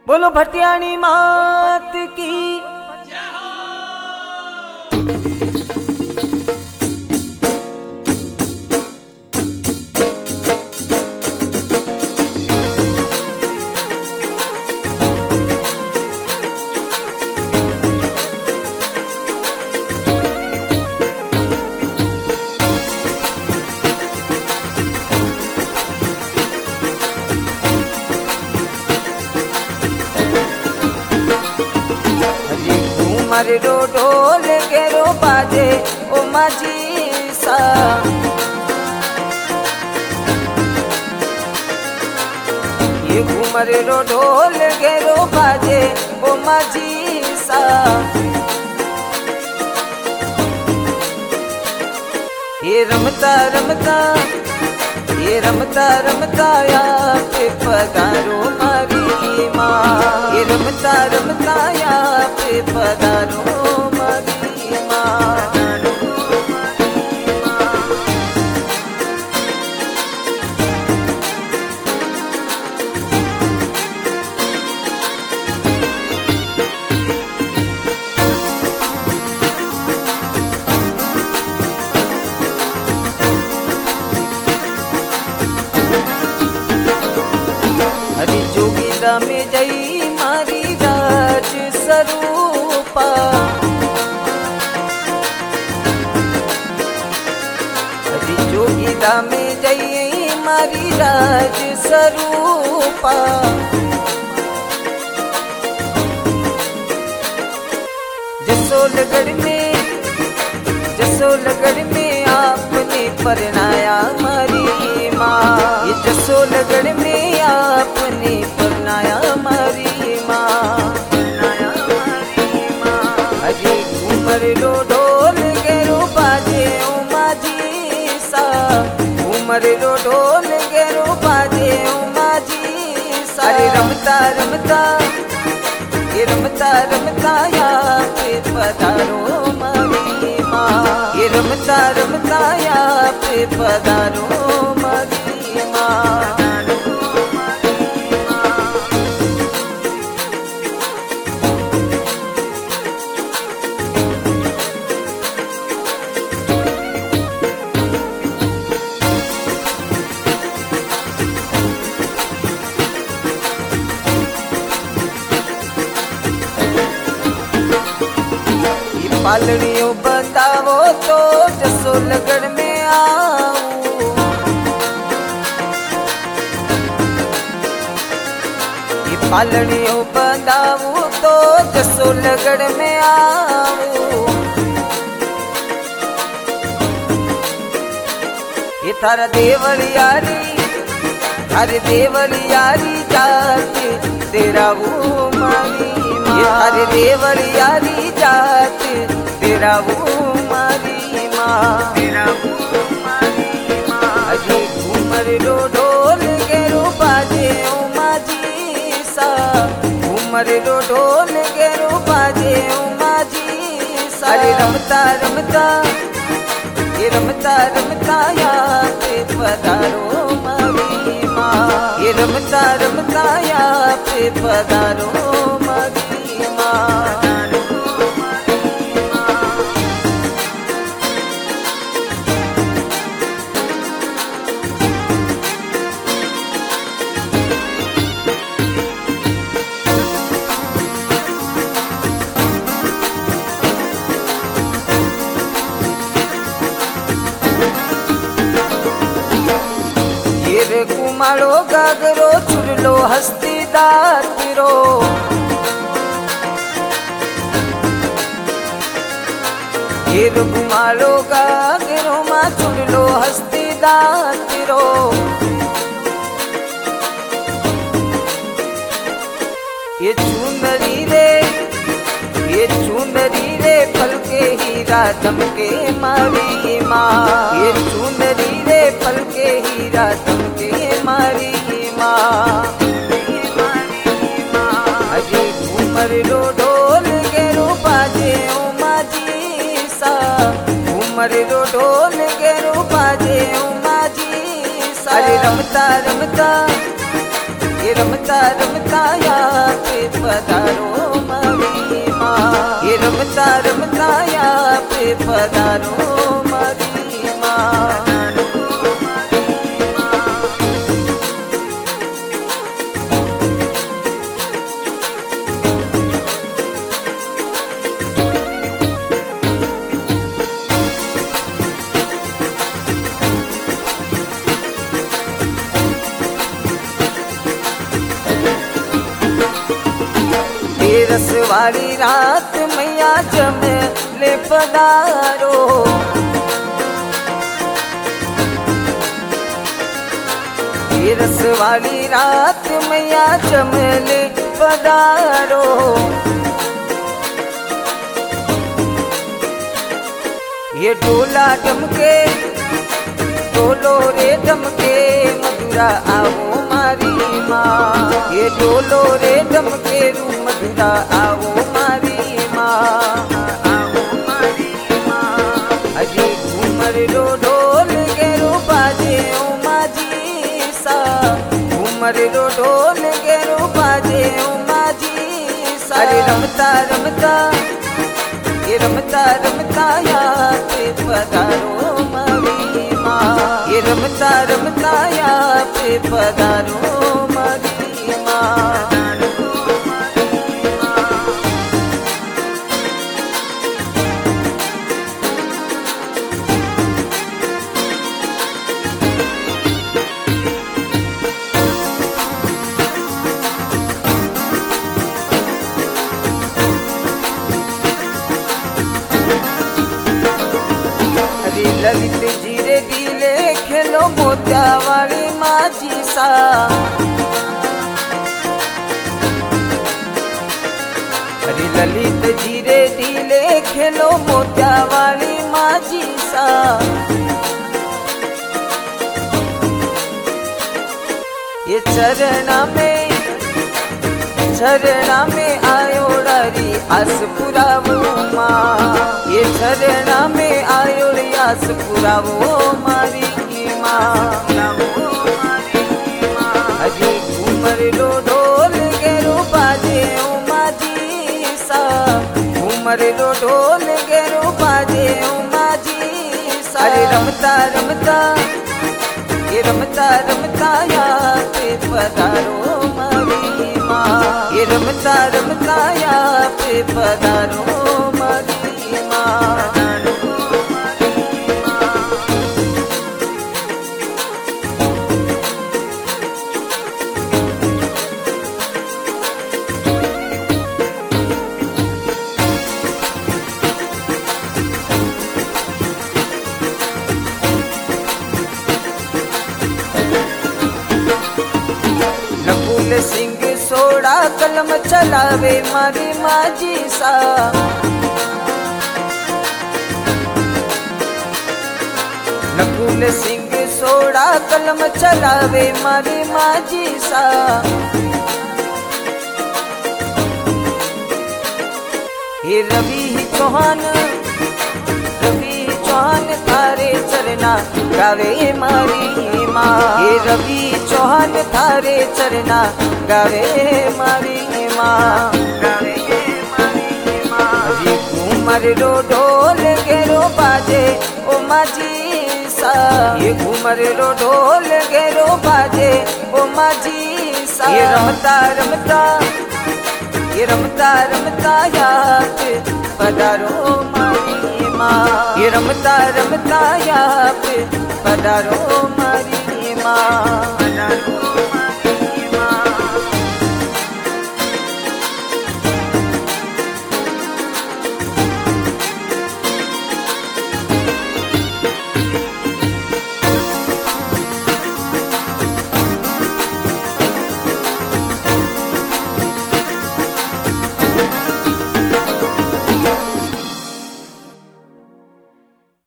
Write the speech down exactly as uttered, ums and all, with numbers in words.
बोलो भटियाणी मात की। मारे रो ढोल के रो बाजे ओ माझी सा। ये घूमर रो ढोल के रो बाजे ओ माझी सा। ये रमता रमता ये रमता रमता या पे पधारो मारी माँ। ये रमता रमता या पे पधारो मारी माँ। हरि जोगिंदा में जई मारी राज स्वरूपा। हरि जोगिंदा में जई मारी राज स्वरूपा। जसोलगढ़ में जसोलगढ़ में आपने परनाया मारी माँ। ये जसोलगढ़ में आपने परनाया मारी माँ। परनाया मारी माँ। अरे घूमर लो ढोल के रो बाजे ओ माझी सा। घूमर लो ढोल के रो बाजे ओ माझी सा। अरे रमता रमता ये रमता रमता या पे पधारो मारी माँ। ये रमता रमता या पे पधारो मारी माँ। पालड़ियों बताओ तो जसोलगढ़ में आऊं। ये पालड़ियों बताओ तो जसोलगढ़ में आऊं। ये थारा देवलियारी थारे देवलियारी जाते तेरा वो मारी माँ। ये थारे देवलियारी जाते तेरा वो मारी माँ। तेरा वो मारी माँ। अजी घूमर रो ढोल के रो बाजे ओ माझी सा। घूमर रो ढोल के रो बाजे ओ माझी सा। अरे रमता रमता ये रमता रमता या पे पधारो मारी माँ। ये रमता रमता या पे पधारो मारी माँ। कुमारो गागरो चुरलो हस्ती दातिरो। ये कुमारो गागरो मा चुरलो हस्ती दातिरो। ये चुनरी रे ये चुनरी रे फल के हीरा दमके मारी माँ। ये चुनरी रे फल के हीरा दमके मारी माँ। अजी घूमर रो ढोल के रो बाजे ओ माझी सा। घूमर रो ढोल के रो बाजे ओ माझी सा। अरे रमता रमता ये रमता रमता यहाँ पे पधारो मारी माँ, ये रमता रमता यहाँ पे पधारो मारी माँ। रस वाली रात मैया जम ले पधारो, ये रस वाली रात मैया जम ले पधारो। ये डोला डमके डोलो रे डमके मधुरा आओ मारी माँ, ये डोलो रे डमके रू मधुरा आओ मारी माँ, आओ मारी माँ। अजी घूमर रो ढोल के रो बाजे ओ माजी सा, घूमर रो ढोल के रो बाजे ओ माजी सा। अरे रमता रमता ये रमता रमता यहाँ पे पधारो मारी माँ, ये रमता रमता यहाँ पे पधारो मारी माँ। ललित जीरे डीले खेलो मोतिया वाली माजी सा, अरे ललित जीरे डीले खेलो मोतिया वाली माजी सा। ये चरणा में झरना में आयो डारी आस पुरावो माँ, ये झरना में आयो आस पुरावो मारी माँ। अजी घूमर रो ढोल के रो बाजे ओ माजी सा, घूमर रो ढोल के रो बाजे ओ माजी सा। अरे रमता रमता ये रमता रमता यहाँ पे पधारो मारी माँ, ये रमता रमता यहाँ पे पधारो मारी माँ। नकुल सिंह सोड़ा कलम चलावे मारी माजी सा, नकुल सिंह सोड़ा कलम चलावे मारी माजी सा। ये रवि चौहान रवि चौहान थारे चरना गावे मारी माँ, ये रवि चौहान थारे चरना गावे मारी माँ, गावे मारी माँ। अजी घूमर रो ढोल के रो बाजे ओ माजी सा, ये घूमर रो ढोल के रो बाजे ओ माजी सा। ये रमता रमता ये रमता रमता यहाँ पे पधारो मारी माँ, ये रमता रमता यहाँ पे पधारो मारी माँ, पधारो।